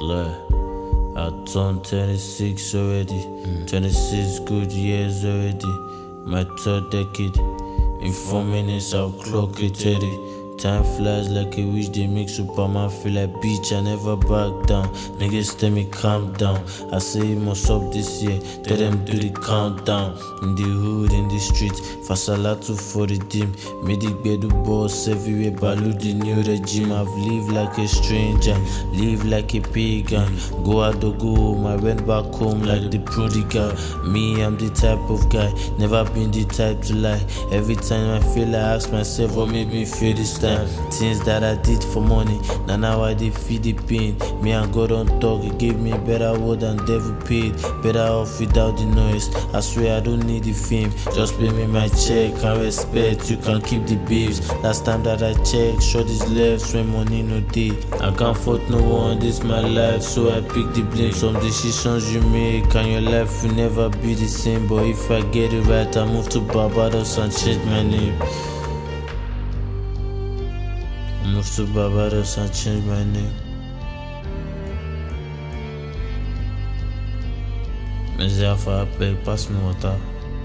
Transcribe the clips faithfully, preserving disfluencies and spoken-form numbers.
Look, I turned twenty-six already. Mm. twenty-six good years already. My third decade. In four minutes, I'll clock it thirty. Time flies like a wish, they make Superman feel like beach. I never back down. Niggas tell me calm down. I say it must up this year. Tell them do the countdown. In the hood, in the streets, Fasalatu for the team. Medic bedu boss everywhere, Balu the new regime. I've lived like a stranger, live like a pagan. Go out to go home, I went back home like the prodigal. Me, I'm the type of guy, never been the type to lie. Every time I feel, I ask myself what made me feel this time. Things that I did for money, now now I did feel the pain. Me and God don't talk, He gave me a better word than devil paid. Better off without the noise, I swear I don't need the fame. Just pay me my check and respect, you can keep the babes. Last time that I checked, short is left when money no day. I can't fault no one, this my life, so I pick the blame. Some decisions you make and your life will never be the same. But if I get it right, I move to Barbados and change my name. Move to Barbados and change my name. Meziafa, I beg, pass me water.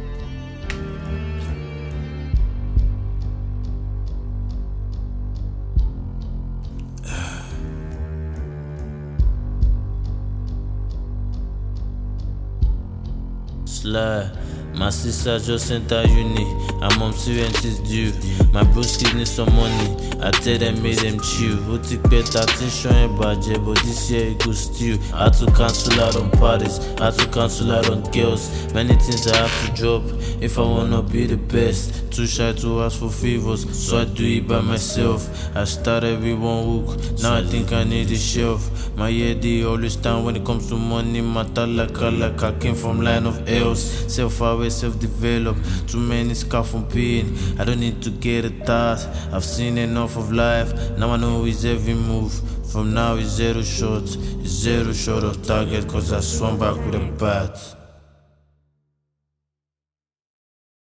Sly. My sister just enter uni, and mom rent is due. My bros need some money, I tell them make them chill. Who take better attention and budget, but this year it go still. I had to cancel out on parties, I had to cancel out on girls. Many things I have to drop if I wanna be the best. Too shy to ask for favors, so I do it by myself. I started with one hook, now I think I need a shelf. My head they always down when it comes to money. Matter like I like I came from line of L's. Self-aware, self-developed, too many scars from pain. I don't need to get a thought, I've seen enough of life. Now I know it's every move. From now it's zero short, it's zero short of target, cause I swung back with a bat.